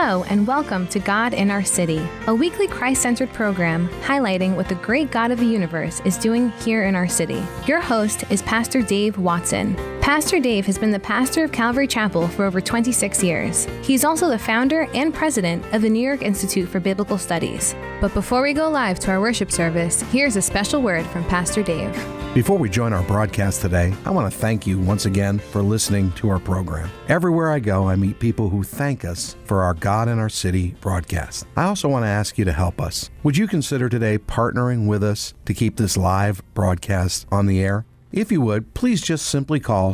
Hello and welcome to God in Our City, a weekly Christ-centered program highlighting what the great God of the universe is doing here in our city. Your host is Pastor Dave Watson. Pastor Dave has been the pastor of Calvary Chapel for over 26 years. He's also the founder and president of the New York Institute for Biblical Studies. But before we go live to our worship service, here's a special word from Pastor Dave. Before we join our broadcast today, I want to thank you once again for listening to our program. Everywhere I go, I meet people who thank us for our God in Our City broadcast. I also want to ask you to help us. Would you consider today partnering with us to keep this live broadcast on the air? If you would, please just simply call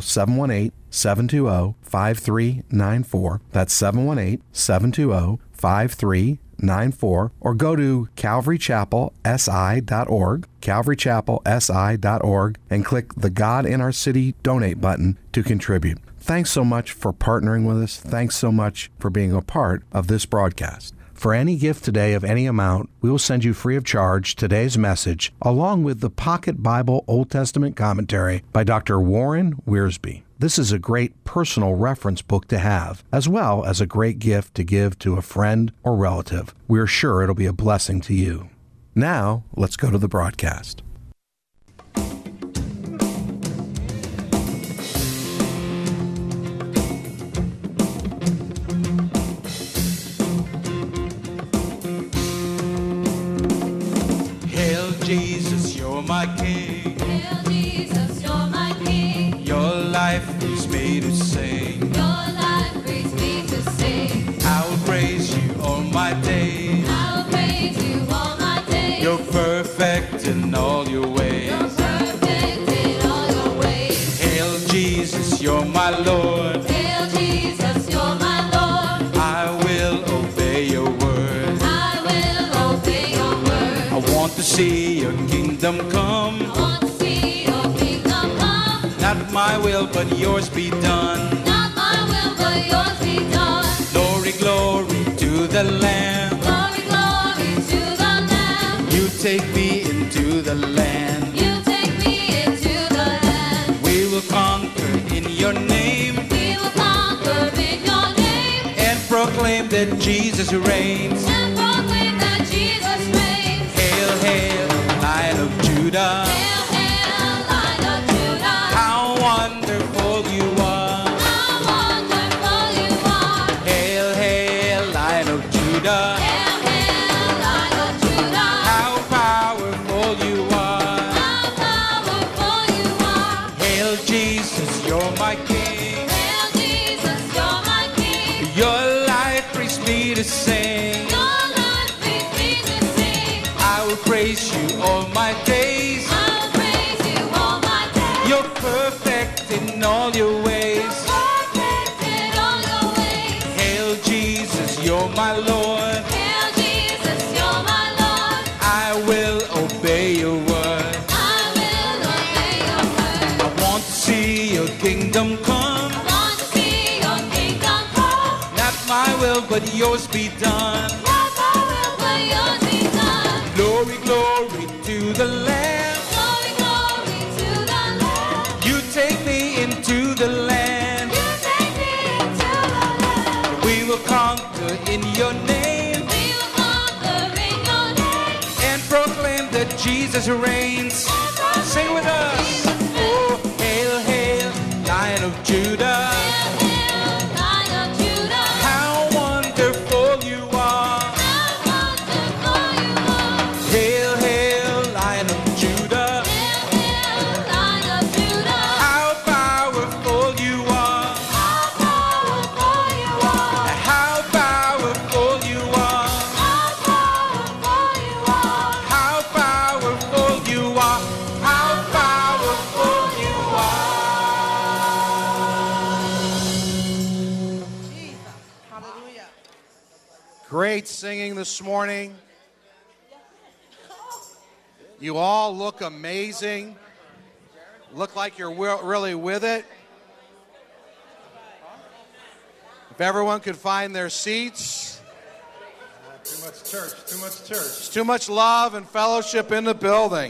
718-720-5394. That's 718-720-5394. Or go to calvarychapelsi.org, calvarychapelsi.org, and click the God in Our City donate button to contribute. Thanks so much for partnering with us. Thanks so much for being a part of this broadcast. For any gift today of any amount, we will send you free of charge today's message, along with the Pocket Bible Old Testament Commentary by Dr. Warren Wiersbe. This is a great personal reference book to have, as well as a great gift to give to a friend or relative. We're sure it'll be a blessing to you. Now, let's go to the broadcast. Jesus, you're my King. Hail Jesus, you're my King. Your life frees me to sing. Your life frees me to sing. I will praise you all my days. I will praise you all my days. You're perfect in all your ways. You're perfect in all your ways. Hail Jesus, you're my Lord. Hail Jesus, you're my Lord. I will obey your word. I will obey your word. I want to see your kingdom come. I want to see your kingdom come. Not my will, but yours be done. Not my will, but yours be done. Glory, glory to the Lamb. Glory, glory to the Lamb. You take me into the land. You take me into the land. We will conquer in your name We will conquer in your name. and proclaim that Jesus reigns. And proclaim that Jesus reigns. Hail, hail, Lion of Judah. Hail, hail, Lion of Judah. How wonderful you are. How wonderful you are. Hail, hail, Lion of Judah. Hail, hail, Lion of Judah. How powerful you are. How powerful you are. Hail, Jesus, you're my King. Hail, Jesus, you're my King. Your life brings me to sing. Your life brings me to sing. I will praise you all my days. I will praise you all my days. You're perfect in all your ways. Perfect in all your ways. Hail, Jesus, you're my Lord. Hail, Jesus, you're my Lord. I will obey your word. I will obey your word. I want to see your kingdom come. I want to see your kingdom come. Not my will, but yours be done. Not my will, but yours be done. Glory, glory to the Lamb. Glory, glory to the Lamb. You take me into the land. You take me into the land. We will conquer in your name We will conquer in your name. and proclaim that Jesus reigns. Sing with us. Oh, hail, hail, Lion of Judah. Hail, hail, Lion of Judah. How wonderful you are. How wonderful you are. Hail, hail, Lion of Judah. Hail, hail, Lion of Judah. How powerful you are. How powerful you are. How powerful you are. How powerful you are. How powerful you are. How powerful you are. Great singing this morning. You all look amazing. Look like you're really with it. If everyone could find their seats. Too much church, too much church. There's too much love and fellowship in the building.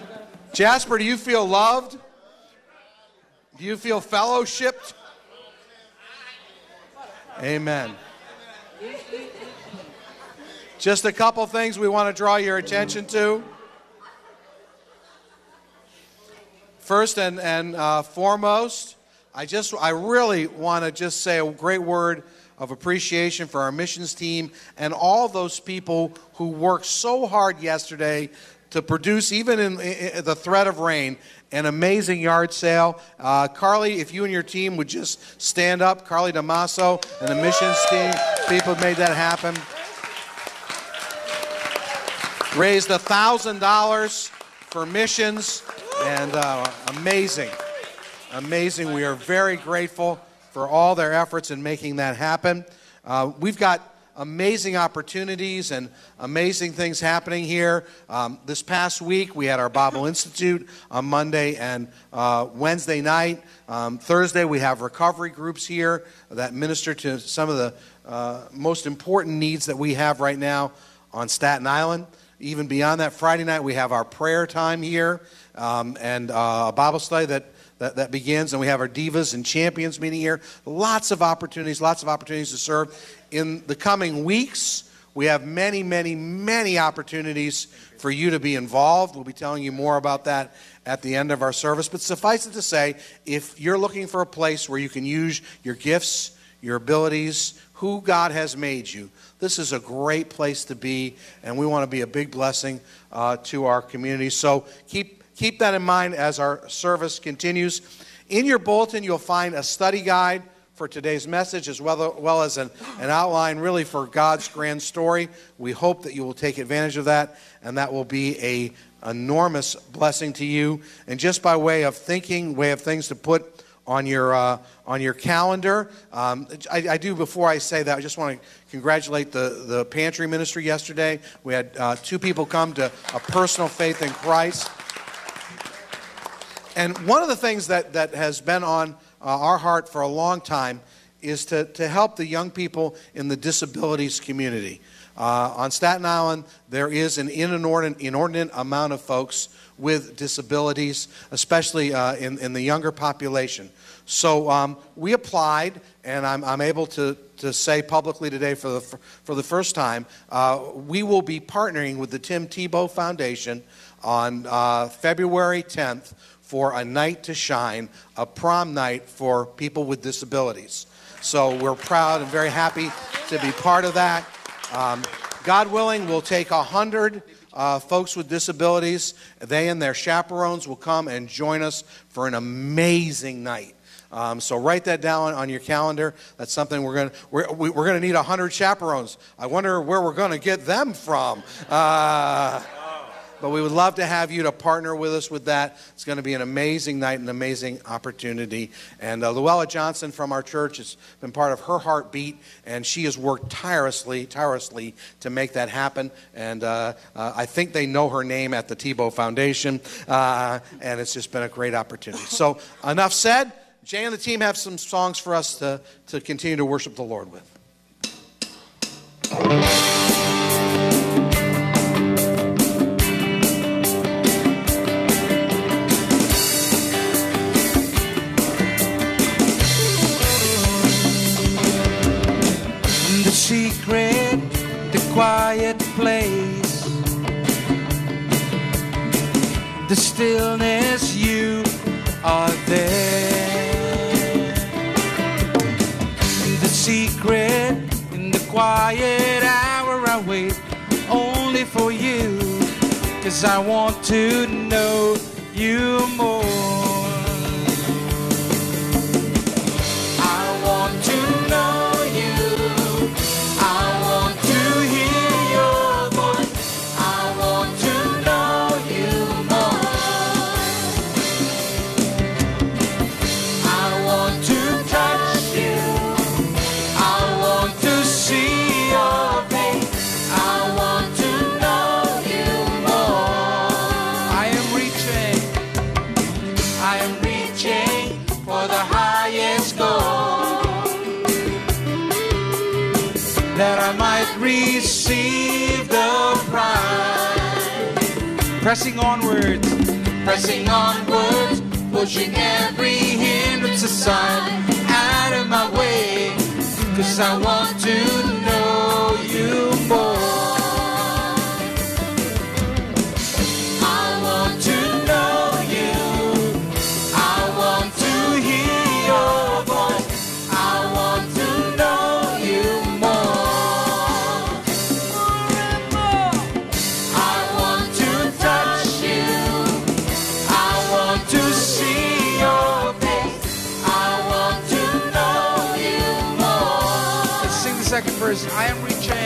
Jasper, do you feel loved? Do you feel fellowshipped? Amen. Just a couple things we want to draw your attention to. First and foremost, I really want to just say a great word of appreciation for our missions team and all those people who worked so hard yesterday to produce, even in the threat of rain, an amazing yard sale. Carly, if you and your team would just stand up, Carly Damaso and the missions team, people made that happen. Raised $1,000 for missions, and amazing. We are very grateful for all their efforts in making that happen. We've got amazing opportunities and amazing things happening here. This past week, we had our Bible Institute on Monday and Wednesday night. Thursday, we have recovery groups here that minister to some of the most important needs that we have right now on Staten Island. Even beyond that, Friday night, we have our prayer time here and a Bible study that begins, and we have our Divas and Champions meeting here. Lots of opportunities to serve. In the coming weeks, we have many opportunities for you to be involved. We'll be telling you more about that at the end of our service. But suffice it to say, if you're looking for a place where you can use your gifts, your abilities, who God has made you, this is a great place to be, and we want to be a big blessing to our community. So keep that in mind as our service continues. In your bulletin, you'll find a study guide for today's message, as well as an outline really for God's grand story. We hope that you will take advantage of that, and that will be an enormous blessing to you. And just by way of things to put on your calendar. I do, before I say that, I just want to congratulate the pantry ministry yesterday. We had 2 people come to a personal faith in Christ. And one of the things that has been on our heart for a long time is to help the young people in the disabilities community. On Staten Island, there is an inordinate amount of folks with disabilities, especially in the younger population. So we applied, and I'm able to say publicly today for the first time, we will be partnering with the Tim Tebow Foundation on February 10th for a night to shine, a prom night for people with disabilities. So we're proud and very happy to be part of that. God willing, we'll take 100 folks with disabilities. They and their chaperones will come and join us for an amazing night. So write that down on your calendar. That's something we're going to need 100 chaperones. I wonder where we're going to get them from. But we would love to have you to partner with us with that. It's going to be an amazing night, an amazing opportunity. And Luella Johnson from our church has been part of her heartbeat, and she has worked tirelessly to make that happen. And I think they know her name at the Tebow Foundation, and it's just been a great opportunity. So enough said. Jay and the team have some songs for us to continue to worship the Lord with. The secret, the quiet place, the stillness, you are there. The secret, in the quiet hour, I wait only for you, 'cause I want to know you more. I want to know receive the prize. Pressing onwards, pushing every hindrance aside, out of my way, 'cause I want to know you more. I want to know you. I want to hear your voice. I want to know you more. I want to touch you. I want to see your face. I want to know you more. Let's sing the second verse. I am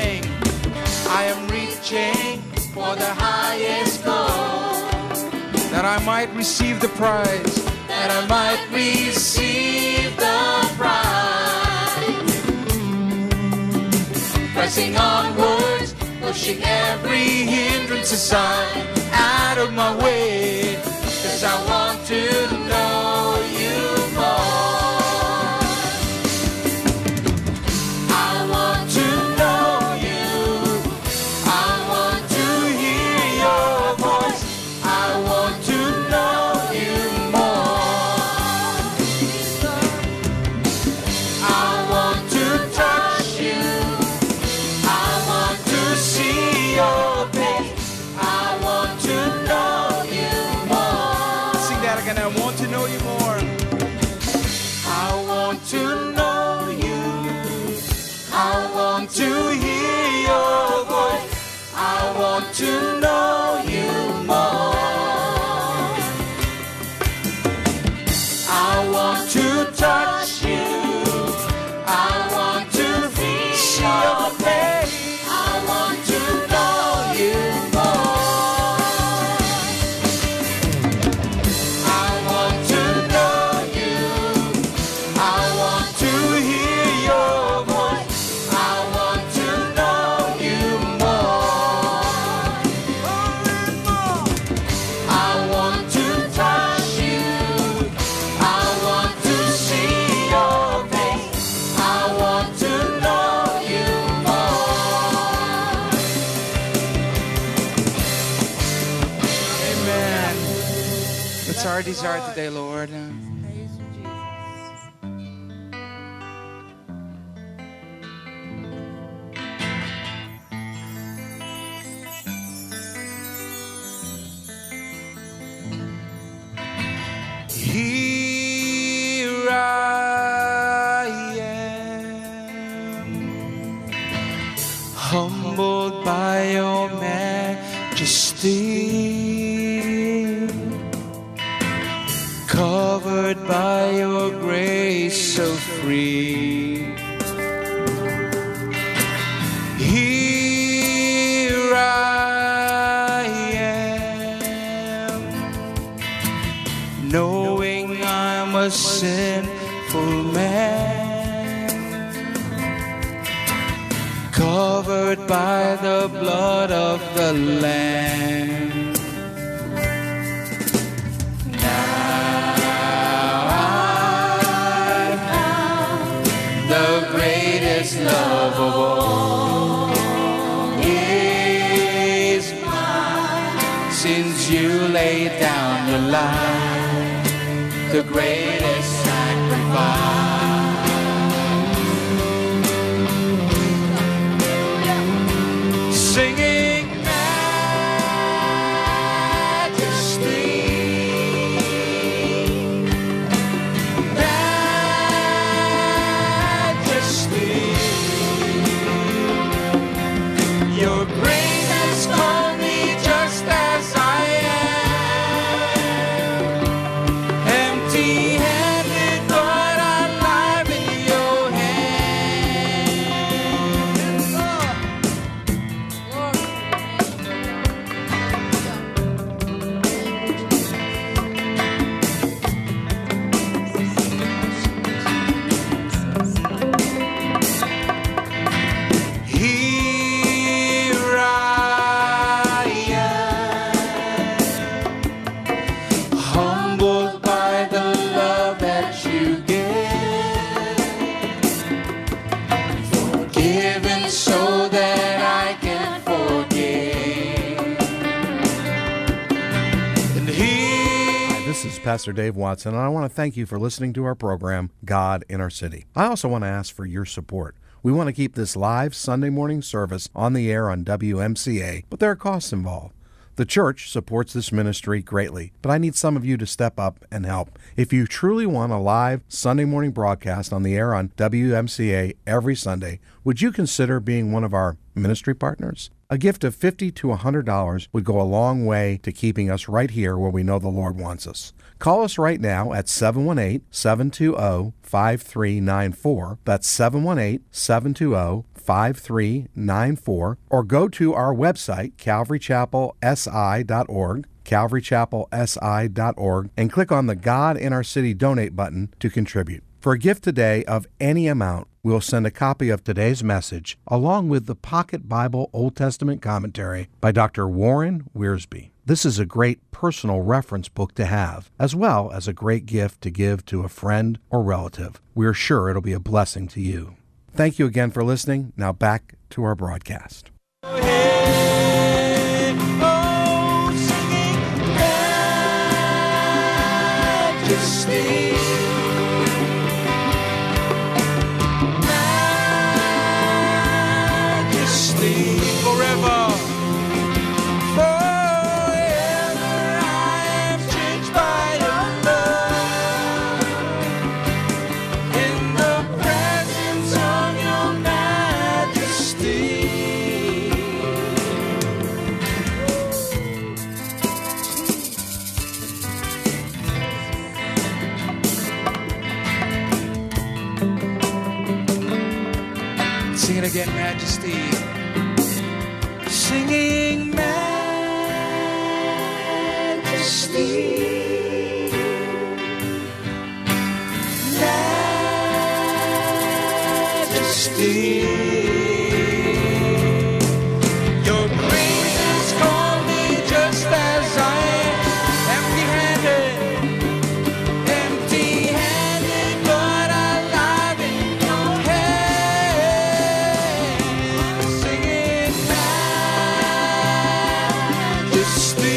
reaching for the highest goal, that I might receive the prize, that I might receive the prize. Pressing onwards, pushing every hindrance aside, out of my way, 'cause I want to know you more. I want to know you. I want to hear your voice. I want to know you more. I want to touch you. I want to see your face. I want to know you more. Sing that again. I want to know you more. I want to know you. I want to hear your voice. I want to know you more. I want to touch you. I want to see your face. I want to know you more. I want to know you. I want to hear your voice. I want to know you more. I want to touch you. I want to see your face. I want to know you more. Amen. That's our desire today, Lord. Here I am, humbled by your majesty, covered by your grace so free. Here I am, knowing I'm a sinful man, covered by the blood of the Lamb. Now I found the greatest love of all is mine, since you laid down your life, the greatest sacrifice. Singing majesty, majesty. Your grace has called me just as I am, empty-handed but alive in your hands. Here I am, humbled by the love that you give, forgiven so that I can forgive. And here This is Pastor Dave Watson, and I want to thank you for listening to our program, God in Our City. I also want to ask for your support. We want to keep this live Sunday morning service on the air on WMCA, but there are costs involved. The church supports this ministry greatly, but I need some of you to step up and help. If you truly want a live Sunday morning broadcast on the air on WMCA every Sunday, would you consider being one of our ministry partners? A gift of $50 to $100 would go a long way to keeping us right here where we know the Lord wants us. Call us right now at 718-720-5394. That's 718-720-5394. Or go to our website, calvarychapelsi.org, calvarychapelsi.org, and click on the God in Our City Donate button to contribute. For a gift today of any amount, we'll send a copy of today's message along with the Pocket Bible Old Testament Commentary by Dr. Warren Wiersbe. This is a great personal reference book to have, as well as a great gift to give to a friend or relative. We're sure it'll be a blessing to you. Thank you again for listening. Now back to our broadcast. Hey, oh, singing Majesty. Majesty forever. Forever I am changed by your love. In the presence of your majesty. Sing it again, Majesty. Singing Majesty. Majesty. Your grace has called me just as I am, empty-handed, but alive in your hand, singing Majesty,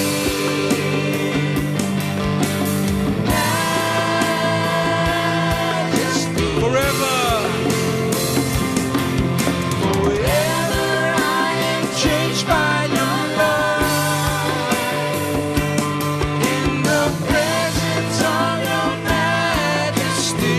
Majesty, forever. Forever I am changed by your love. In the presence of your majesty.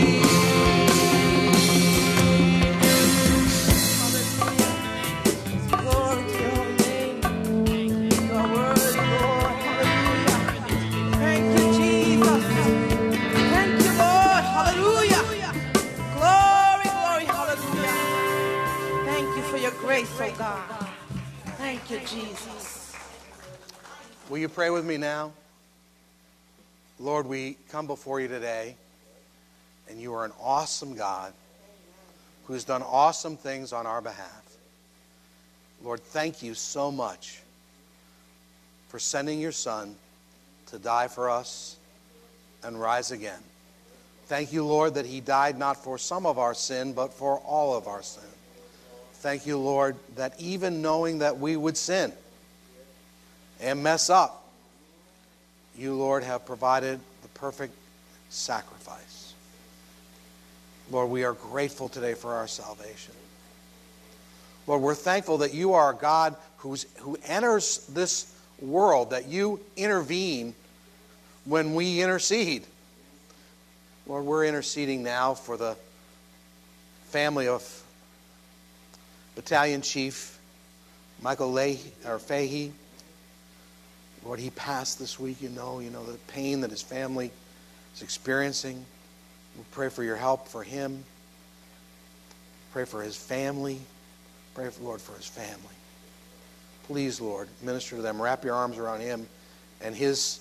Glory to your name. You are worthy, Lord. Hallelujah. Thank you, Jesus. Thank you, Lord. Hallelujah. Glory, glory, hallelujah. Thank you for your grace, oh God. Thank you, Jesus. Will you pray with me now? Lord, we come before you today, and you are an awesome God who's done awesome things on our behalf. Lord, thank you so much for sending your Son to die for us and rise again. Thank you, Lord, that he died not for some of our sin, but for all of our sin. Thank you, Lord, that even knowing that we would sin and mess up, you, Lord, have provided the perfect sacrifice. Lord, we are grateful today for our salvation. Lord, we're thankful that you are a God who enters this world, that you intervene when we intercede. Lord, we're interceding now for the family of Battalion Chief Michael Fahey. Lord, he passed this week. You know the pain that his family is experiencing. We pray for your help for him. Pray for his family. Pray, Lord, for his family. Please, Lord, minister to them. Wrap your arms around him and his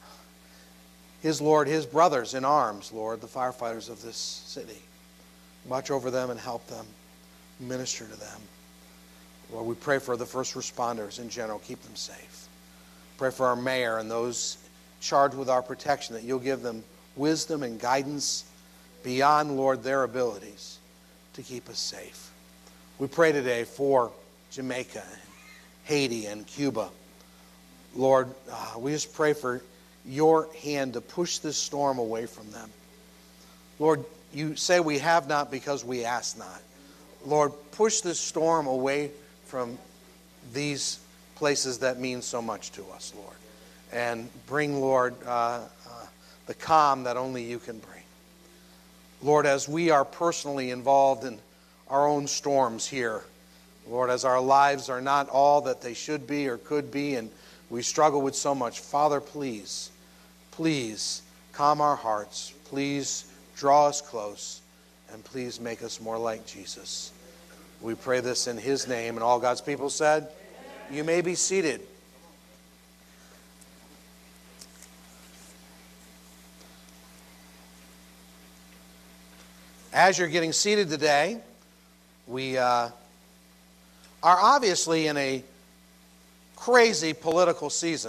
brothers in arms, Lord, the firefighters of this city. Watch over them and help them. Minister to them. Lord, we pray for the first responders in general. Keep them safe. Pray for our mayor and those charged with our protection, that you'll give them wisdom and guidance beyond, Lord, their abilities to keep us safe. We pray today for Jamaica, and Haiti, and Cuba. Lord, we just pray for your hand to push this storm away from them. Lord, you say we have not because we ask not. Lord, push this storm away from these places that mean so much to us, Lord. And bring, Lord, the calm that only you can bring. Lord, as we are personally involved in our own storms here, Lord, as our lives are not all that they should be or could be, and we struggle with so much, Father, please, please calm our hearts. Please draw us close, and please make us more like Jesus. We pray this in his name, and all God's people said, you may be seated. As you're getting seated today, we are obviously in a crazy political season.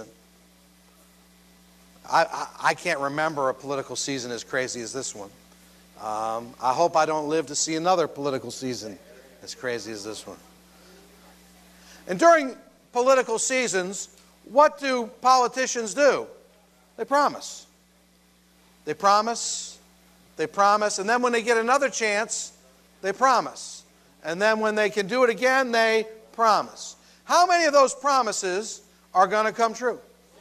I can't remember a political season as crazy as this one. I hope I don't live to see another political season as crazy as this one. And during political seasons, what do politicians do? They promise. They promise. They promise, and then when they get another chance, they promise. And then when they can do it again, they promise. How many of those promises are going to come true?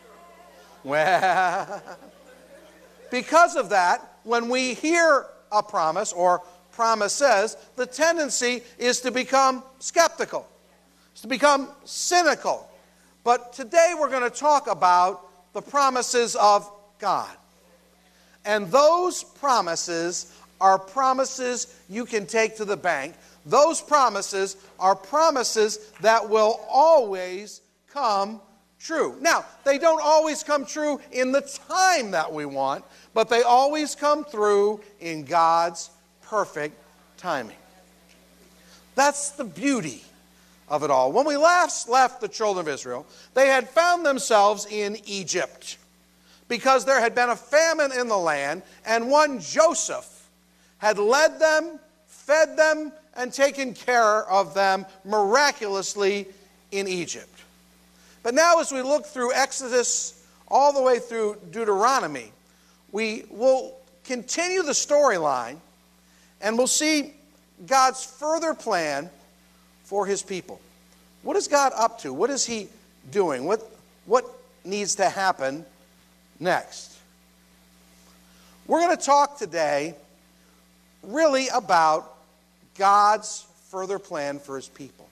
Well, because of that, when we hear a promise or promises, the tendency is to become skeptical, to become cynical. But today we're going to talk about the promises of God. And those promises are promises you can take to the bank. Those promises are promises that will always come true. Now, they don't always come true in the time that we want, but they always come through in God's perfect timing. That's the beauty of it all. When we last left the children of Israel, they had found themselves in Egypt, because there had been a famine in the land, and one Joseph had led them, fed them, and taken care of them miraculously in Egypt. But now as we look through Exodus all the way through Deuteronomy, we will continue the storyline, and we'll see God's further plan for his people. What is God up to? What is he doing? What needs to happen next? We're going to talk today really about God's further plan for his people.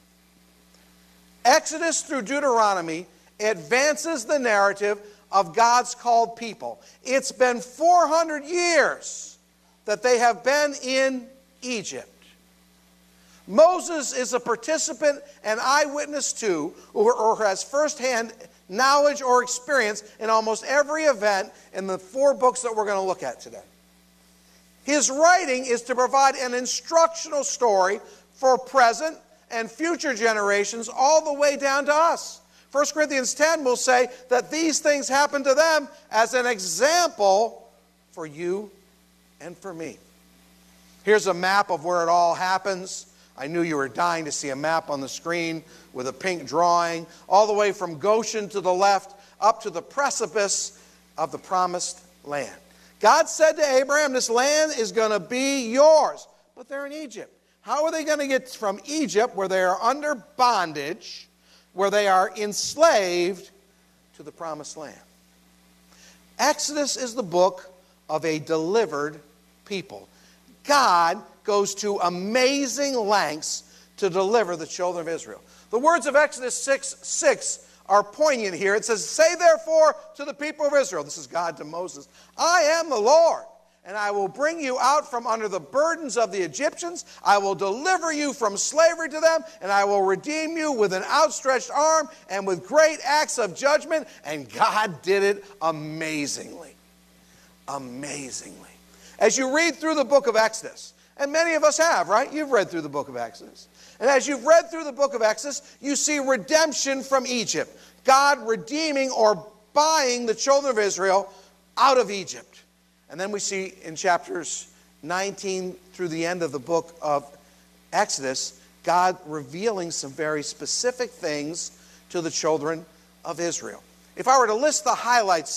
Exodus through Deuteronomy advances the narrative of God's called people. It's been 400 years that they have been in Egypt. Moses is a participant and eyewitness to, or has firsthand knowledge or experience in almost every event in the 4 books that we're going to look at today. His writing is to provide an instructional story for present and future generations all the way down to us. 1 Corinthians 10 will say that these things happened to them as an example for you and for me. Here's a map of where it all happens. I knew you were dying to see a map on the screen with a pink drawing, all the way from Goshen to the left, up to the precipice of the promised land. God said to Abraham, this land is going to be yours. But they're in Egypt. How are they going to get from Egypt, where they are under bondage, where they are enslaved, to the promised land? Exodus is the book of a delivered people. God goes to amazing lengths to deliver the children of Israel. The words of Exodus 6:6 are poignant here. It says, say therefore to the people of Israel, this is God to Moses, I am the Lord, and I will bring you out from under the burdens of the Egyptians. I will deliver you from slavery to them, and I will redeem you with an outstretched arm and with great acts of judgment. And God did it amazingly. Amazingly. As you read through the book of Exodus, and many of us have, right? You've read through the book of Exodus. And as you've read through the book of Exodus, you see redemption from Egypt. God redeeming or buying the children of Israel out of Egypt. And then we see in chapters 19 through the end of the book of Exodus, God revealing some very specific things to the children of Israel. If I were to list the highlights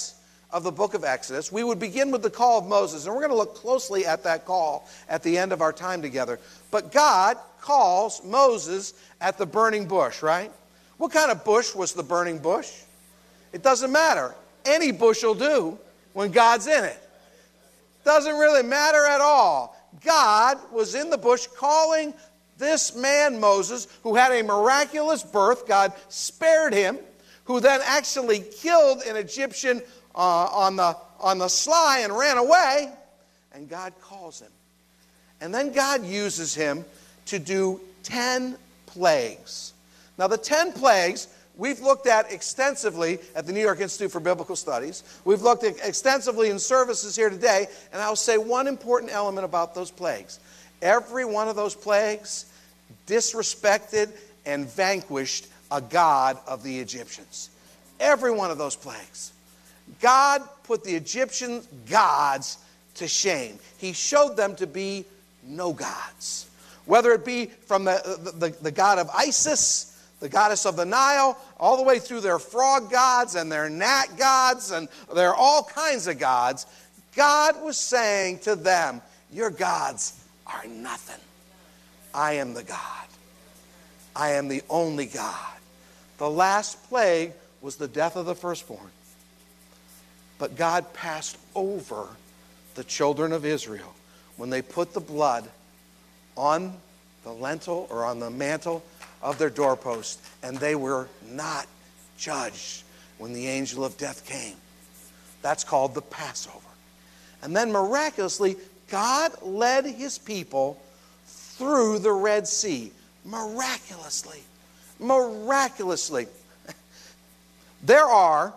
of the book of Exodus, we would begin with the call of Moses. And we're going to look closely at that call at the end of our time together. But God calls Moses at the burning bush, right? What kind of bush was the burning bush? It doesn't matter. Any bush will do when God's in it. Doesn't really matter at all. God was in the bush calling this man, Moses, who had a miraculous birth. God spared him, who then actually killed an Egyptian on the sly and ran away. And God calls him. And then God uses him to do 10 plagues. Now the 10 plagues we've looked at extensively at the New York Institute for Biblical Studies. We've looked at extensively in services here today. And I'll say one important element about those plagues. Every one of those plagues disrespected and vanquished a god of the Egyptians. Every one of those plagues. God put the Egyptian gods to shame. He showed them to be no gods. Whether it be from the god of Isis, the goddess of the Nile, all the way through their frog gods and their gnat gods, and there are all kinds of gods. God was saying to them, your gods are nothing. I am the God. I am the only God. The last plague was the death of the firstborn. But God passed over the children of Israel when they put the blood on the lintel or on the mantle of their doorpost, and they were not judged when the angel of death came. That's called the Passover. And then miraculously, God led his people through the Red Sea. Miraculously. Miraculously. There are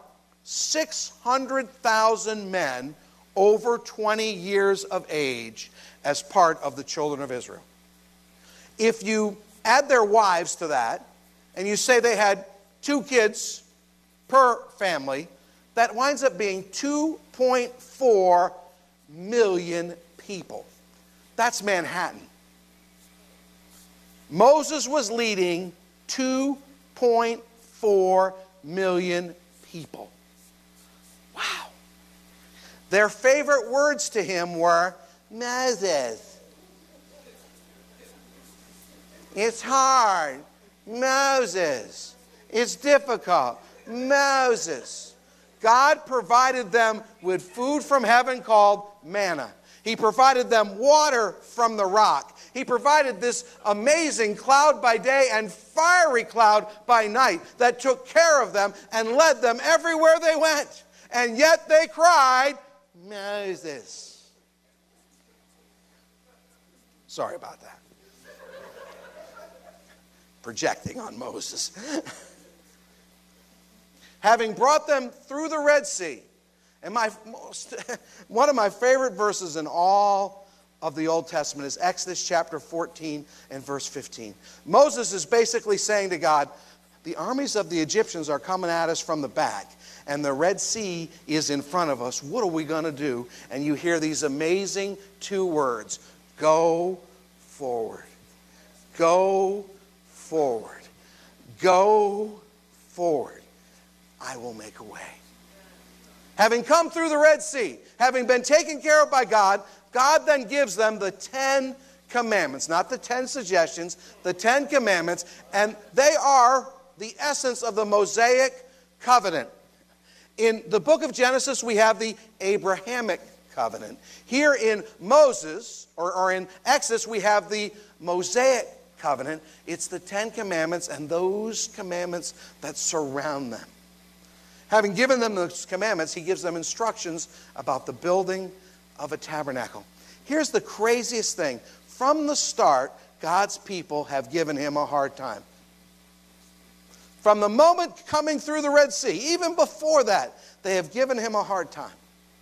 600,000 men over 20 years of age as part of the children of Israel. If you add their wives to that, and you say they had 2 kids per family, that winds up being 2.4 million people. That's Manhattan. Moses was leading 2.4 million people. Wow. Their favorite words to him were, Moses. It's hard. Moses. It's difficult. Moses. God provided them with food from heaven called manna. He provided them water from the rock. He provided this amazing cloud by day and fiery cloud by night that took care of them and led them everywhere they went. And yet they cried, Moses. Sorry about that. Projecting on Moses. Having brought them through the Red Sea, and one of my favorite verses in all of the Old Testament is Exodus chapter 14 and verse 15. Moses is basically saying to God, the armies of the Egyptians are coming at us from the back, and the Red Sea is in front of us. What are we going to do? And you hear these amazing 2 words, go forward. Go forward. Go forward. I will make a way. Having come through the Red Sea, having been taken care of by God, God then gives them the 10 commandments, not the 10 suggestions, the 10 commandments, and they are the essence of the Mosaic covenant. In the book of Genesis, we have the Abrahamic covenant. Here in Moses, or in Exodus, we have the Mosaic covenant. It's the 10 commandments and those commandments that surround them. Having given them those commandments, he gives them instructions about the building of a tabernacle. Here's the craziest thing. From the start, God's people have given him a hard time. From the moment coming through the Red Sea, even before that, they have given him a hard time.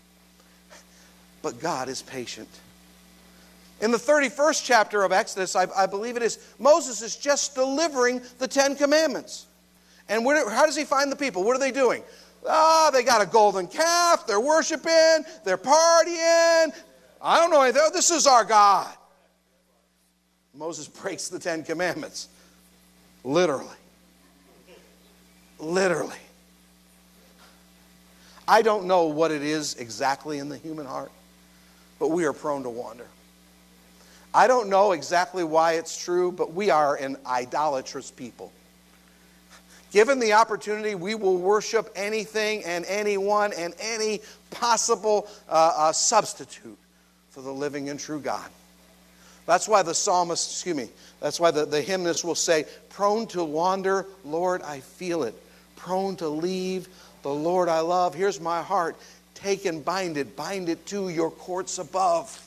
But God is patient. In the 31st chapter of Exodus, I believe it is, Moses is just delivering the 10 commandments. And how does he find the people? What are they doing? They got a golden calf. They're worshiping. They're partying. I don't know anything. This is our God. Moses breaks the 10 commandments. Literally. Literally. I don't know what it is exactly in the human heart, but we are prone to wander. I don't know exactly why it's true, but we are an idolatrous people. Given the opportunity, we will worship anything and anyone and any possible substitute for the living and true God. That's why the psalmist, that's why the hymnist will say, prone to wander, Lord, I feel it. Prone to leave, the Lord I love. Here's my heart. Take and bind it to your courts above.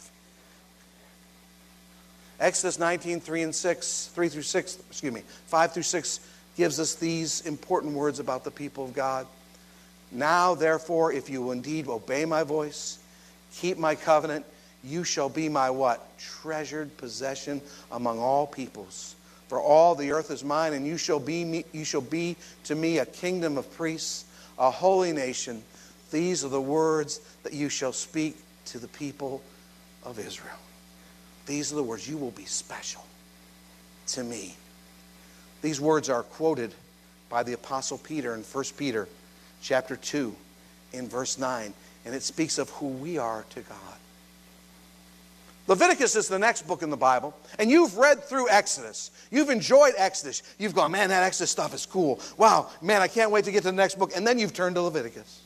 Exodus 19, 5 through 6 gives us these important words about the people of God. Now, therefore, if you will indeed obey my voice, keep my covenant, you shall be my what? Treasured possession among all peoples. For all the earth is mine, and you shall be to me a kingdom of priests, a holy nation. These are the words that you shall speak to the people of Israel. These are the words. You will be special to me. These words are quoted by the Apostle Peter in 1 Peter chapter 2 in verse 9. And it speaks of who we are to God. Leviticus is the next book in the Bible. And you've read through Exodus. You've enjoyed Exodus. You've gone, man, that Exodus stuff is cool. Wow, man, I can't wait to get to the next book. And then you've turned to Leviticus.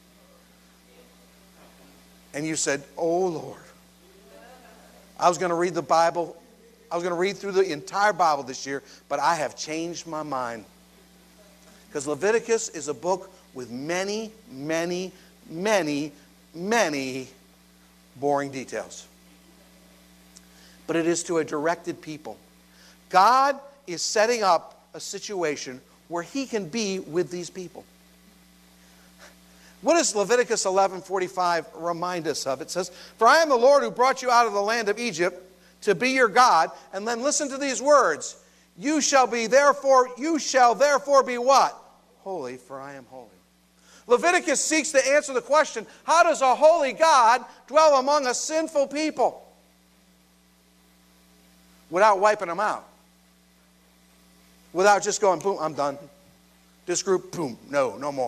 And you said, oh, Lord. I was going to read the Bible. I was going to read through the entire Bible this year, but I have changed my mind. Because Leviticus is a book with many, many, many, many boring details. But it is to a directed people. God is setting up a situation where He can be with these people. What does Leviticus 11:45 remind us of? It says, for I am the Lord who brought you out of the land of Egypt to be your God. And then listen to these words. You shall therefore be what? Holy, for I am holy. Leviticus seeks to answer the question, how does a holy God dwell among a sinful people? Without wiping them out. Without just going, boom, I'm done. This group, boom, no more.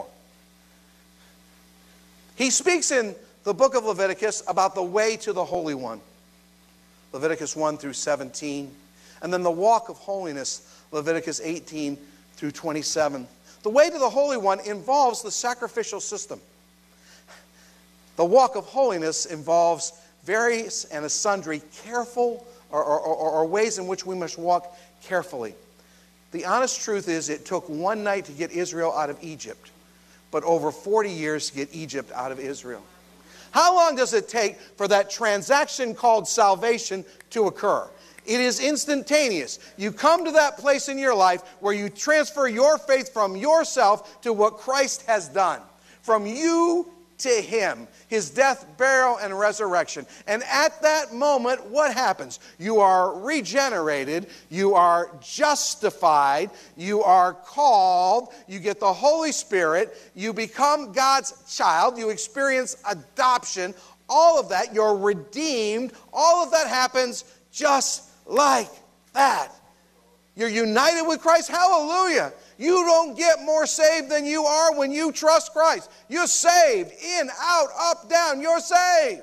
He speaks in the book of Leviticus about the way to the Holy One. Leviticus 1 through 17. And then the walk of holiness, Leviticus 18 through 27. The way to the Holy One involves the sacrificial system. The walk of holiness involves various and sundry careful or ways in which we must walk carefully. The honest truth is it took one night to get Israel out of Egypt, but over 40 years to get Egypt out of Israel. How long does it take for that transaction called salvation to occur? It is instantaneous. You come to that place in your life where you transfer your faith from yourself to what Christ has done. From you to Him, His death, burial, and resurrection. And at that moment, what happens? You are regenerated, you are justified, you are called, you get the Holy Spirit, you become God's child, you experience adoption, all of that, you're redeemed, all of that happens just like that. You're united with Christ, hallelujah. You don't get more saved than you are when you trust Christ. You're saved. In, out, up, down. You're saved.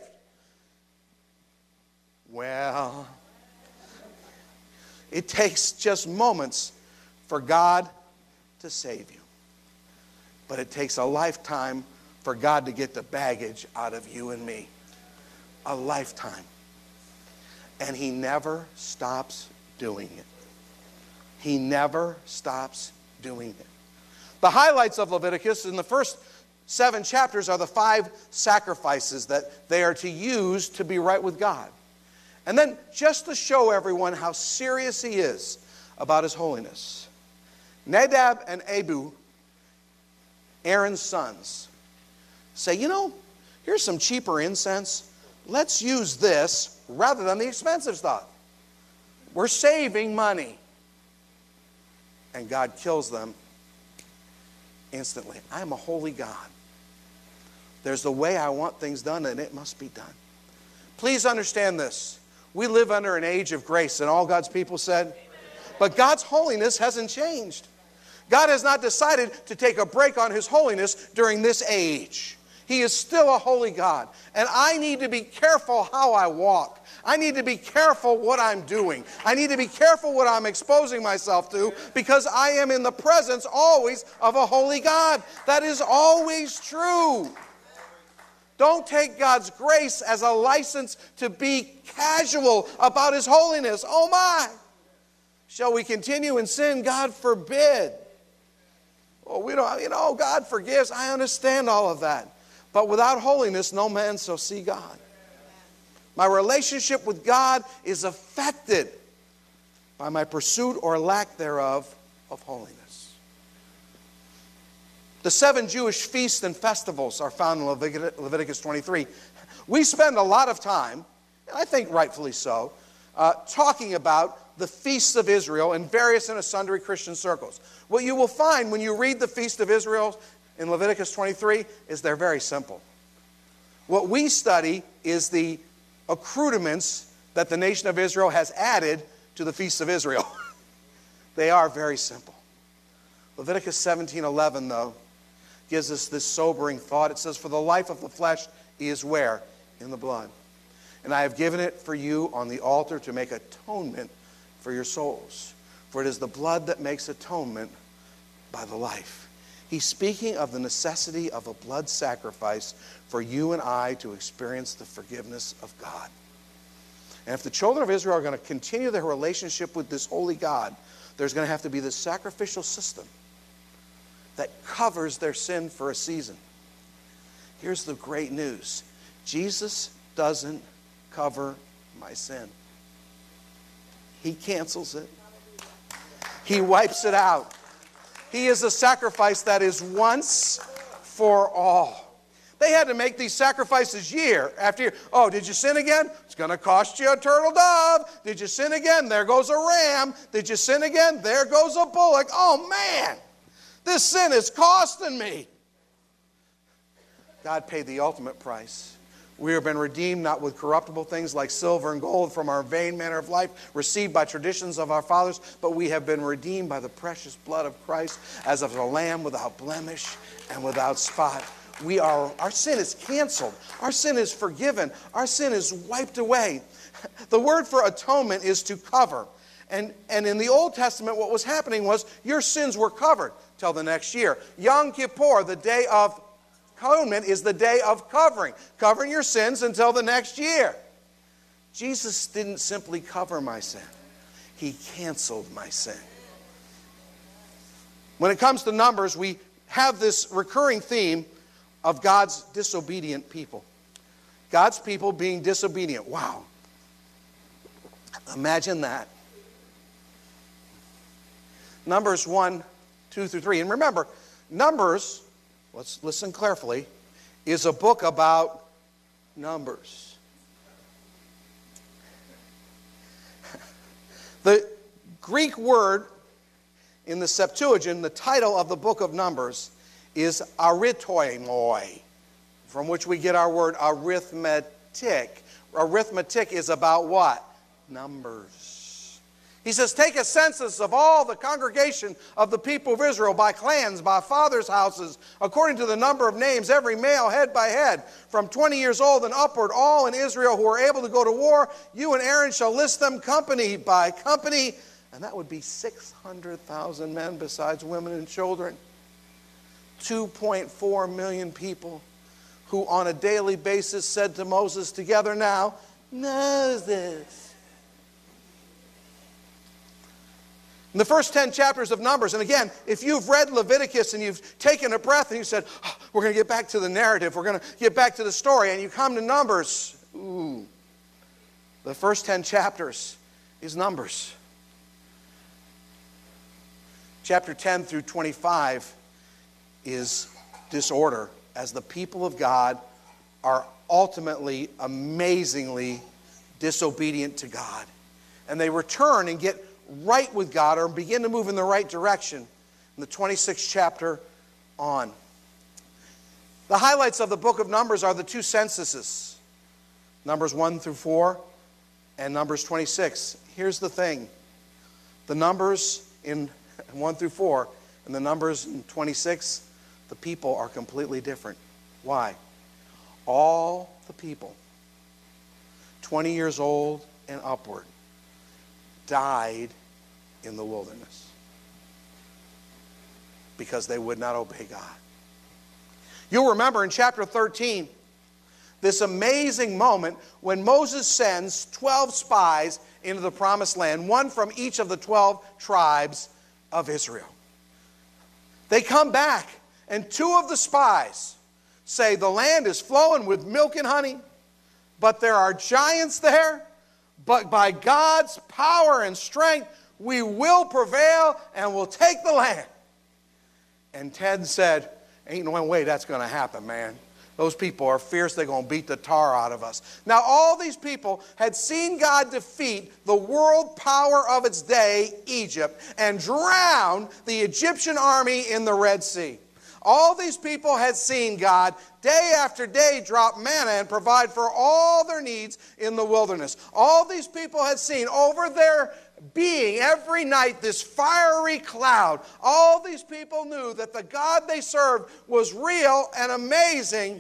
Well, it takes just moments for God to save you. But it takes a lifetime for God to get the baggage out of you and me. A lifetime. And He never stops doing it. He never stops doing it. The highlights of Leviticus in the first 7 chapters are the 5 sacrifices that they are to use to be right with God. And then just to show everyone how serious He is about His holiness. Nadab and Abihu, Aaron's sons, say, here's some cheaper incense. Let's use this rather than the expensive stuff. We're saving money. And God kills them instantly. I am a holy God. There's the way I want things done, and it must be done. Please understand this. We live under an age of grace, and all God's people said. But God's holiness hasn't changed. God has not decided to take a break on His holiness during this age. He is still a holy God. And I need to be careful how I walk. I need to be careful what I'm doing. I need to be careful what I'm exposing myself to, because I am in the presence always of a holy God. That is always true. Don't take God's grace as a license to be casual about His holiness. Oh my! Shall we continue in sin? God forbid. Well, we don't, God forgives. I understand all of that. But without holiness, no man shall see God. My relationship with God is affected by my pursuit or lack thereof of holiness. The 7 Jewish feasts and festivals are found in Leviticus 23. We spend a lot of time, and I think rightfully so, talking about the feasts of Israel in various and sundry Christian circles. What you will find when you read the Feast of Israel in Leviticus 23 is they're very simple. What we study is the accoutrements that the nation of Israel has added to the Feasts of Israel. They are very simple. Leviticus 17:11, though, gives us this sobering thought. It says, "For the life of the flesh is where? In the blood. And I have given it for you on the altar to make atonement for your souls. For it is the blood that makes atonement by the life." He's speaking of the necessity of a blood sacrifice for you and I to experience the forgiveness of God. And if the children of Israel are going to continue their relationship with this holy God, there's going to have to be this sacrificial system that covers their sin for a season. Here's the great news. Jesus doesn't cover my sin. He cancels it. He wipes it out. He is a sacrifice that is once for all. They had to make these sacrifices year after year. Oh, did you sin again? It's going to cost you a turtle dove. Did you sin again? There goes a ram. Did you sin again? There goes a bullock. Oh, man, this sin is costing me. God paid the ultimate price. We have been redeemed not with corruptible things like silver and gold from our vain manner of life, received by traditions of our fathers, but we have been redeemed by the precious blood of Christ, as of a lamb without blemish and without spot. Our sin is canceled. Our sin is forgiven. Our sin is wiped away. The word for atonement is to cover. And in the Old Testament, what was happening was your sins were covered till the next year. Yom Kippur, the day of atonement, is the day of covering your sins until the next year. Jesus didn't simply cover my sin. He canceled my sin. When it comes to Numbers, we have this recurring theme of God's disobedient people. God's people being disobedient. Wow. Imagine that. Numbers 1, 2 through 3. And remember, Numbers, let's listen carefully, is a book about numbers. The Greek word in the Septuagint, the title of the book of Numbers, is arithmoi, from which we get our word arithmetic. Arithmetic is about what? Numbers. He says, take a census of all the congregation of the people of Israel by clans, by fathers' houses, according to the number of names, every male head by head, from 20 years old and upward, all in Israel who are able to go to war. You and Aaron shall list them company by company. And that would be 600,000 men besides women and children. 2.4 million people who on a daily basis said to Moses, together now, Moses. In the first 10 chapters of Numbers, and again, if you've read Leviticus and you've taken a breath and you said, oh, we're going to get back to the narrative, we're going to get back to the story, and you come to Numbers, the first 10 chapters is Numbers. Chapter 10 through 25 is disorder, as the people of God are ultimately, amazingly disobedient to God. And they return and get right with God, or begin to move in the right direction in the 26th chapter on. The highlights of the book of Numbers are the two censuses, Numbers 1 through 4 and Numbers 26. Here's the thing. The numbers in 1 through 4 and the numbers in 26, the people are completely different. Why? all the people, 20 years old and upward, died in the wilderness because they would not obey God. You'll remember in chapter 13, this amazing moment when Moses sends 12 spies into the promised land, one from each of the 12 tribes of Israel. They come back, and 2 of the spies say, the land is flowing with milk and honey, but there are giants there, but by God's power and strength, we will prevail and we'll take the land. And Ted said, ain't no way that's going to happen, man. Those people are fierce. They're going to beat the tar out of us. Now, all these people had seen God defeat the world power of its day, Egypt, and drown the Egyptian army in the Red Sea. All these people had seen God day after day drop manna and provide for all their needs in the wilderness. All these people had seen over their being every night this fiery cloud. All these people knew that the God they served was real and amazing,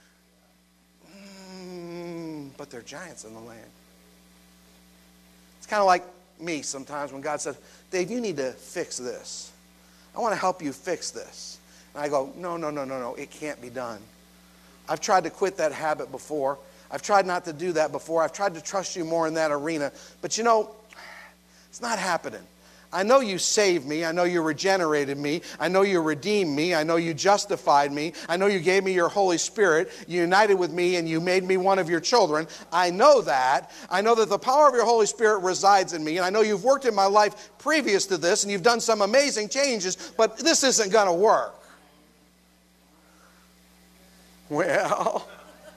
but they're giants in the land. It's kind of like me sometimes when God says, Dave, you need to fix this. I want to help you fix this. And I go, no, it can't be done. I've tried to quit that habit before. I've tried not to do that before. I've tried to trust you more in that arena. But you know, it's not happening. I know you saved me. I know you regenerated me. I know you redeemed me. I know you justified me. I know you gave me your Holy Spirit. You united with me and you made me one of your children. I know that. I know that the power of your Holy Spirit resides in me. And I know you've worked in my life previous to this and you've done some amazing changes, but this isn't going to work. Well,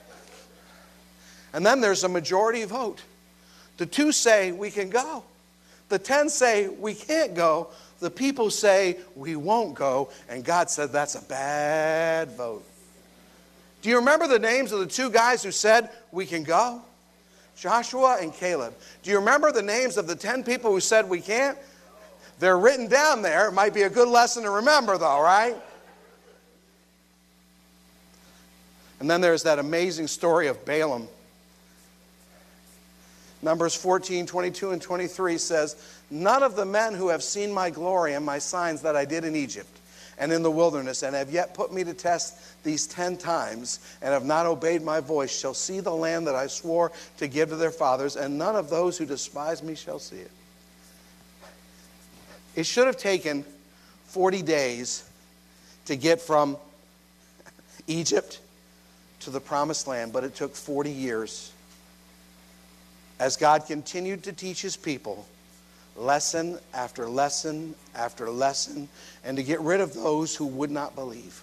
and then there's a majority vote. The 2 say we can go. The 10 say we can't go. The people say we won't go. And God said that's a bad vote. Do you remember the names of the 2 guys who said we can go? Joshua and Caleb. Do you remember the names of the 10 people who said we can't? They're written down there. It might be a good lesson to remember though, right? And then there's that amazing story of Balaam. Numbers 14, 22, and 23 says, none of the men who have seen my glory and my signs that I did in Egypt and in the wilderness and have yet put me to test these 10 times and have not obeyed my voice shall see the land that I swore to give to their fathers, and none of those who despise me shall see it. It should have taken 40 days to get from Egypt to the promised land, but it took 40 years. As God continued to teach his people lesson after lesson after lesson, and to get rid of those who would not believe.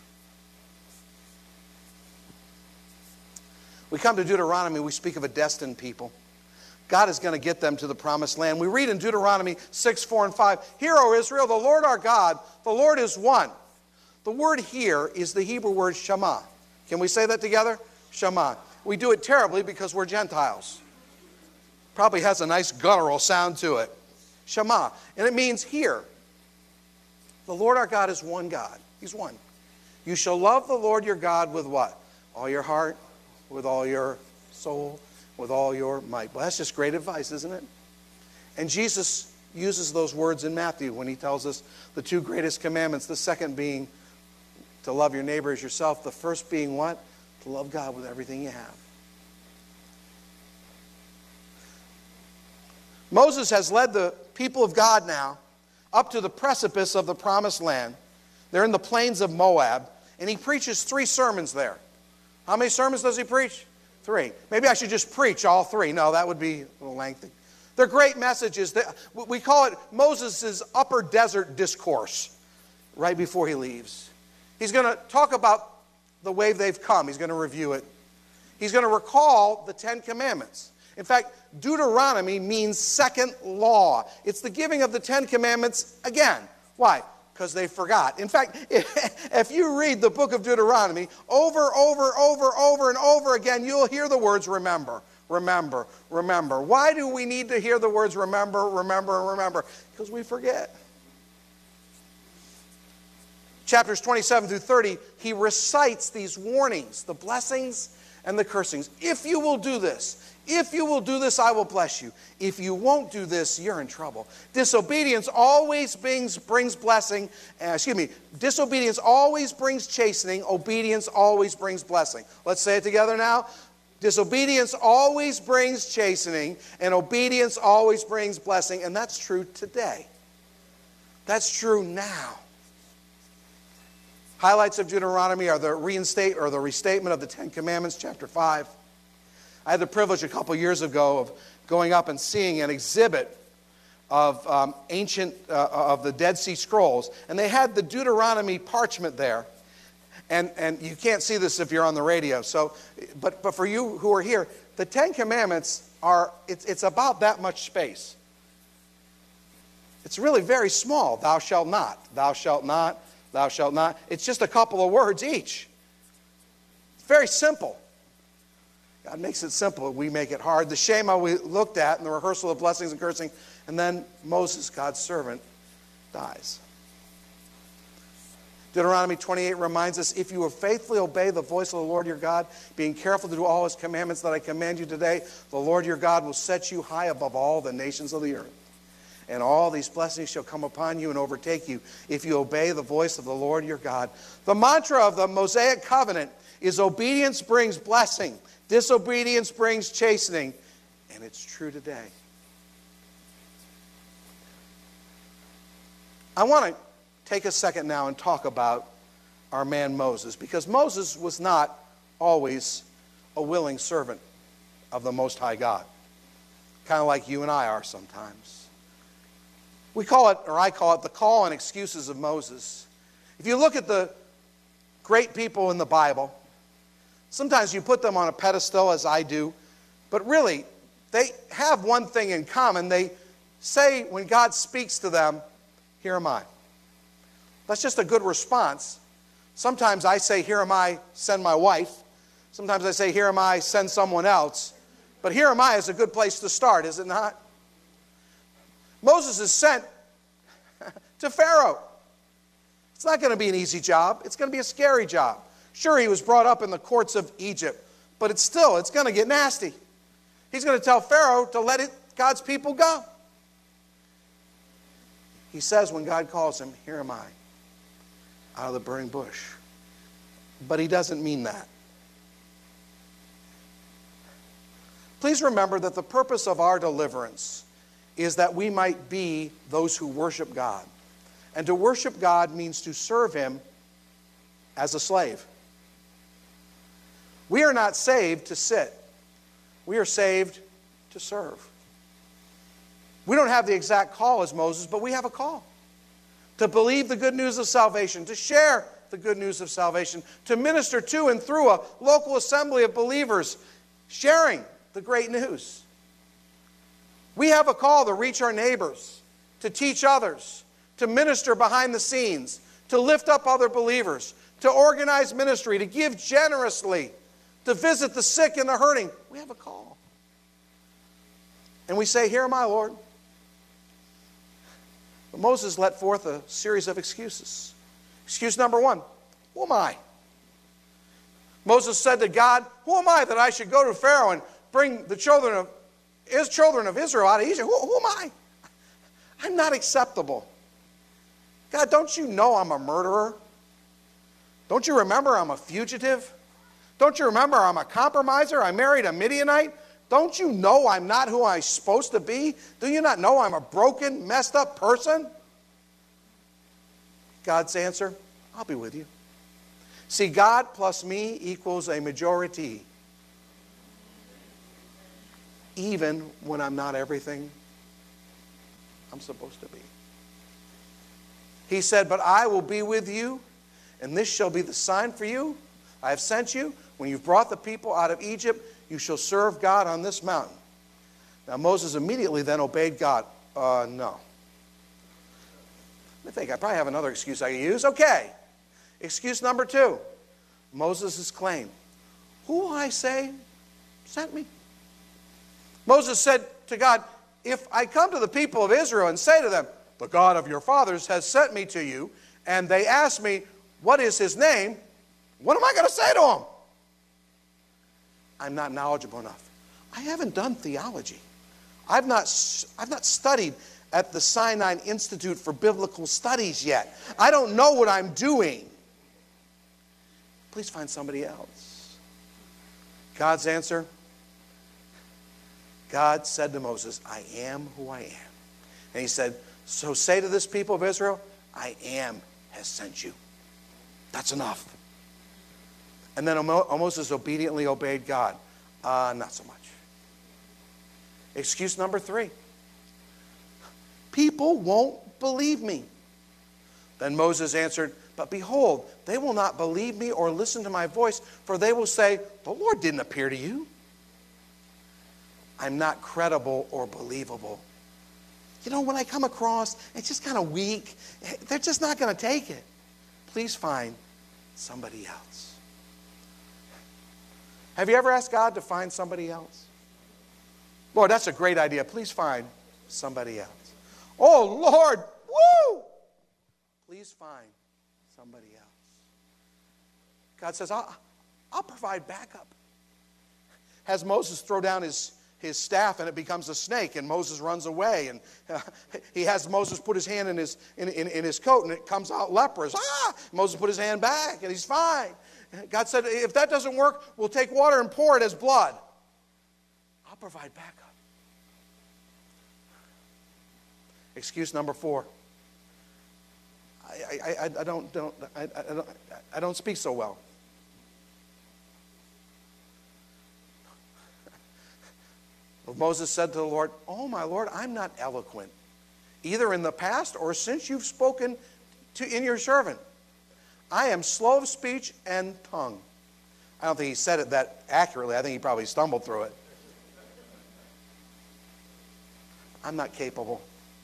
We come to Deuteronomy, we speak of a destined people. God is going to get them to the promised land. We read in Deuteronomy 6, 4, and 5, Hear, O Israel, the Lord our God, the Lord is one. The word here is the Hebrew word Shema. Can we say that together? Shema. We do it terribly because we're Gentiles. Probably has a nice guttural sound to it. Shema. And it means hear. The Lord our God is one God. He's one. You shall love the Lord your God with what? All your heart, with all your soul, with all your might. Well, that's just great advice, isn't it? And Jesus uses those words in Matthew when he tells us the 2 greatest commandments. The second being to love your neighbor as yourself. The first being what? To love God with everything you have. Moses has led the people of God now up to the precipice of the promised land. They're in the plains of Moab, and he preaches 3 sermons there. How many sermons does he preach? 3. Maybe I should just preach all 3. No, that would be a little lengthy. They're great messages. We call it Moses' upper desert discourse right before he leaves. He's going to talk about the way they've come. He's going to review it. He's going to recall the 10 commandments. In fact, Deuteronomy means second law. It's the giving of the 10 commandments again. Why? Because they forgot. In fact, if you read the book of Deuteronomy over and over again, you'll hear the words remember, remember, remember. Why do we need to hear the words remember, remember, and remember? Because we forget. Chapters 27 through 30, he recites these warnings, the blessings and the cursings. If you will do this, I will bless you. If you won't do this, you're in trouble. Disobedience always brings blessing. Disobedience always brings chastening. Obedience always brings blessing. Let's say it together now. Disobedience always brings chastening, and obedience always brings blessing. And that's true today. That's true now. Highlights of Deuteronomy are the restatement of the Ten Commandments, chapter 5. I had the privilege a couple years ago of going up and seeing an exhibit of of the Dead Sea Scrolls, and they had the Deuteronomy parchment there. And you can't see this if you're on the radio. So, but for you who are here, the Ten Commandments it's about that much space. It's really very small. Thou shalt not. Thou shalt not. Thou shalt not. It's just a couple of words each. It's very simple. God makes it simple. We make it hard. The Shema we looked at in the rehearsal of blessings and cursing. And then Moses, God's servant, dies. Deuteronomy 28 reminds us, if you will faithfully obey the voice of the Lord your God, being careful to do all his commandments that I command you today, the Lord your God will set you high above all the nations of the earth. And all these blessings shall come upon you and overtake you if you obey the voice of the Lord your God. The mantra of the Mosaic covenant is obedience brings blessing, disobedience brings chastening, and it's true today. I want to take a second now and talk about our man Moses, because Moses was not always a willing servant of the Most High God, kind of like you and I are sometimes. We call it, or I call it, the call and excuses of Moses. If you look at the great people in the Bible, sometimes you put them on a pedestal, as I do, but really, they have one thing in common. They say when God speaks to them, "Here am I." That's just a good response. Sometimes I say, "Here am I, send my wife." Sometimes I say, "Here am I, send someone else." But "here am I" is a good place to start, is it not? Moses is sent to Pharaoh. It's not going to be an easy job. It's going to be a scary job. Sure, he was brought up in the courts of Egypt, but it's going to get nasty. He's going to tell Pharaoh to let God's people go. He says when God calls him, "Here am I," out of the burning bush. But he doesn't mean that. Please remember that the purpose of our deliverance is that we might be those who worship God. And to worship God means to serve him as a slave. We are not saved to sit. We are saved to serve. We don't have the exact call as Moses, but we have a call. To believe the good news of salvation, to share the good news of salvation, to minister to and through a local assembly of believers, sharing the great news. We have a call to reach our neighbors, to teach others, to minister behind the scenes, to lift up other believers, to organize ministry, to give generously, to visit the sick and the hurting. We have a call. And we say, "Here am I, Lord." But Moses let forth a series of excuses. Excuse number one, "Who am I?" Moses said to God, "Who am I that I should go to Pharaoh and bring the children of Israel out of Egypt? Who am I? I'm not acceptable. God, don't you know I'm a murderer? Don't you remember I'm a fugitive? Don't you remember I'm a compromiser? I married a Midianite. Don't you know I'm not who I'm supposed to be? Do you not know I'm a broken, messed up person?" God's answer, "I'll be with you." See, God plus me equals a majority. Even when I'm not everything I'm supposed to be. He said, "But I will be with you, and this shall be the sign for you. I have sent you. When you've brought the people out of Egypt, you shall serve God on this mountain." Now Moses immediately then obeyed God. No. Let me think. I probably have another excuse I can use. Okay. Excuse number two. Moses' claim. "Who will I say sent me?" Moses said to God, "If I come to the people of Israel and say to them, 'The God of your fathers has sent me to you,' and they ask me, 'What is his name?' what am I going to say to them?" I'm not knowledgeable enough. I haven't done theology. I've not studied at the Sinai Institute for Biblical Studies yet. I don't know what I'm doing. Please find somebody else. God's answer, God said to Moses, I am who I am. And he said, so say to this people of Israel, I am has sent you. That's enough. And then Moses obediently obeyed God. Not so much. Excuse number 3. People won't believe me. Then Moses answered, but behold, they will not believe me or listen to my voice, for they will say, the Lord didn't appear to you. I'm not credible or believable. You know, when I come across, it's just kind of weak. They're just not going to take it. Please find somebody else. Have you ever asked God to find somebody else? Lord, that's a great idea. Please find somebody else. Oh, Lord, woo! Please find somebody else. God says, I'll provide backup. Has Moses throw down his staff and it becomes a snake and Moses runs away, and he has Moses put his hand in his coat and it comes out leprous. Moses put his hand back and he's fine. God said, if that doesn't work, we'll take water and pour it as blood. I'll provide backup. Excuse number 4. I don't speak so well. Moses said to the Lord, oh my Lord, I'm not eloquent, either in the past or since you've spoken in your servant. I am slow of speech and tongue. I don't think he said it that accurately. I think he probably stumbled through it. I'm not capable.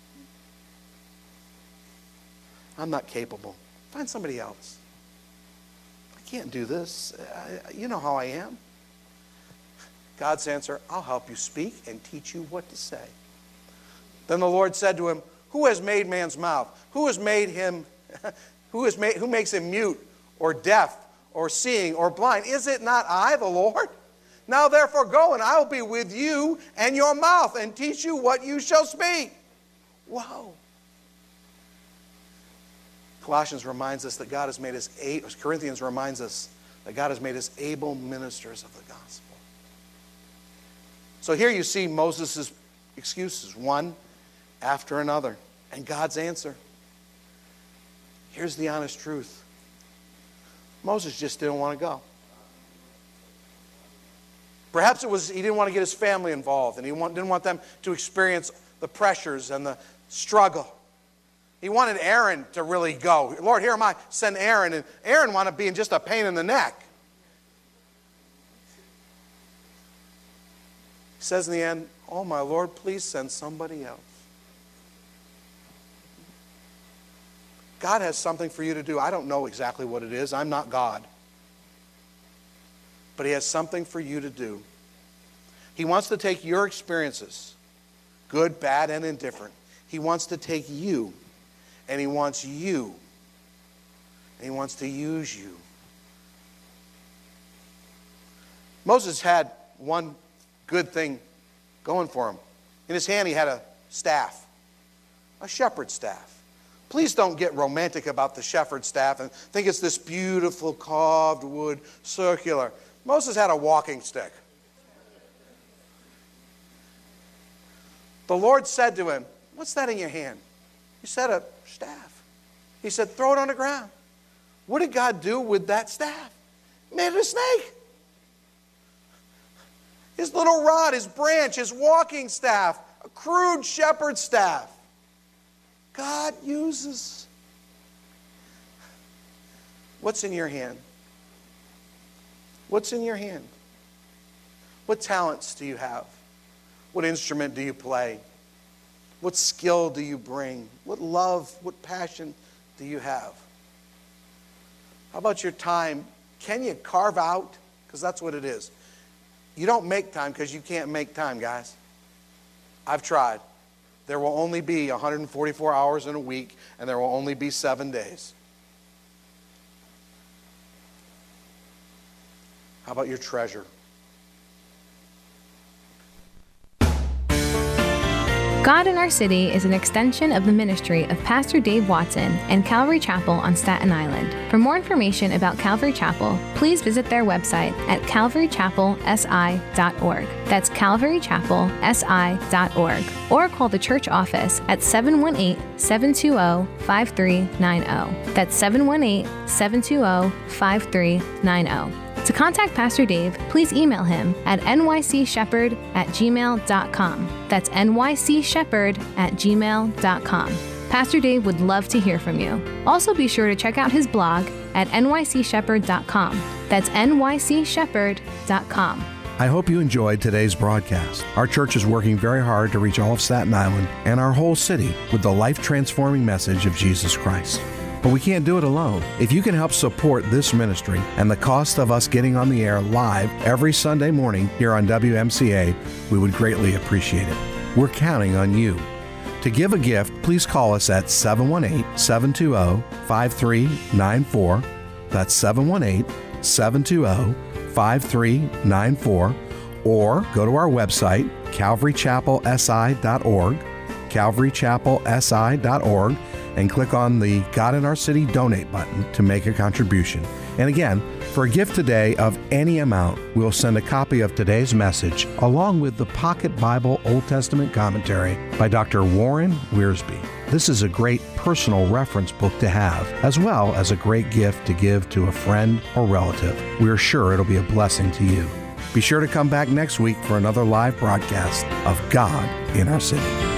I'm not capable. Find somebody else. I can't do this. You know how I am. God's answer, I'll help you speak and teach you what to say. Then the Lord said to him, who has made man's mouth? Who has made him, who makes him mute or deaf or seeing or blind? Is it not I, the Lord? Now therefore go, and I will be with you and your mouth and teach you what you shall speak. Whoa. Colossians reminds us that God has made us, Corinthians reminds us that God has made us able ministers of the gospel. So here you see Moses' excuses, one after another, and God's answer. Here's the honest truth. Moses just didn't want to go. Perhaps it was he didn't want to get his family involved, and he didn't want them to experience the pressures and the struggle. He wanted Aaron to really go. Lord, here am I, send Aaron. And Aaron wanted to be just a pain in the neck. He says in the end, oh my Lord, please send somebody else. God has something for you to do. I don't know exactly what it is. I'm not God. But he has something for you to do. He wants to take your experiences, good, bad, and indifferent. He wants to take you, and he wants you, and he wants to use you. Moses had one good thing going for him. In his hand he had a staff, a shepherd's staff. Please don't get romantic about the shepherd's staff and think it's this beautiful carved wood, circular. Moses had a walking stick. The Lord said to him, what's that in your hand? He said, a staff. He said, throw it on the ground. What did God do with that staff? He made it a snake. His little rod, his branch, his walking staff, a crude shepherd's staff. God uses. What's in your hand? What's in your hand? What talents do you have? What instrument do you play? What skill do you bring? What love, what passion do you have? How about your time? Can you carve out? Because that's what it is. You don't make time because you can't make time, guys. I've tried. There will only be 144 hours in a week, and there will only be 7 days. How about your treasure? God in Our City is an extension of the ministry of Pastor Dave Watson and Calvary Chapel on Staten Island. For more information about Calvary Chapel, please visit their website at calvarychapelsi.org. That's calvarychapelsi.org. Or call the church office at 718-720-5390. That's 718-720-5390. To contact Pastor Dave, please email him at nycshepherd@gmail.com. That's nycshepherd@gmail.com. Pastor Dave would love to hear from you. Also be sure to check out his blog at nycshepherd.com. That's nycshepherd.com. I hope you enjoyed today's broadcast. Our church is working very hard to reach all of Staten Island and our whole city with the life-transforming message of Jesus Christ. But we can't do it alone. If you can help support this ministry and the cost of us getting on the air live every Sunday morning here on WMCA, we would greatly appreciate it. We're counting on you. To give a gift, please call us at 718-720-5394. That's 718-720-5394. Or go to our website, calvarychapelsi.org, calvarychapelsi.org, and click on the God in Our City donate button to make a contribution. And again, for a gift today of any amount, we'll send a copy of today's message along with the Pocket Bible Old Testament commentary by Dr. Warren Wiersbe. This is a great personal reference book to have, as well as a great gift to give to a friend or relative. We're sure it'll be a blessing to you. Be sure to come back next week for another live broadcast of God in Our City.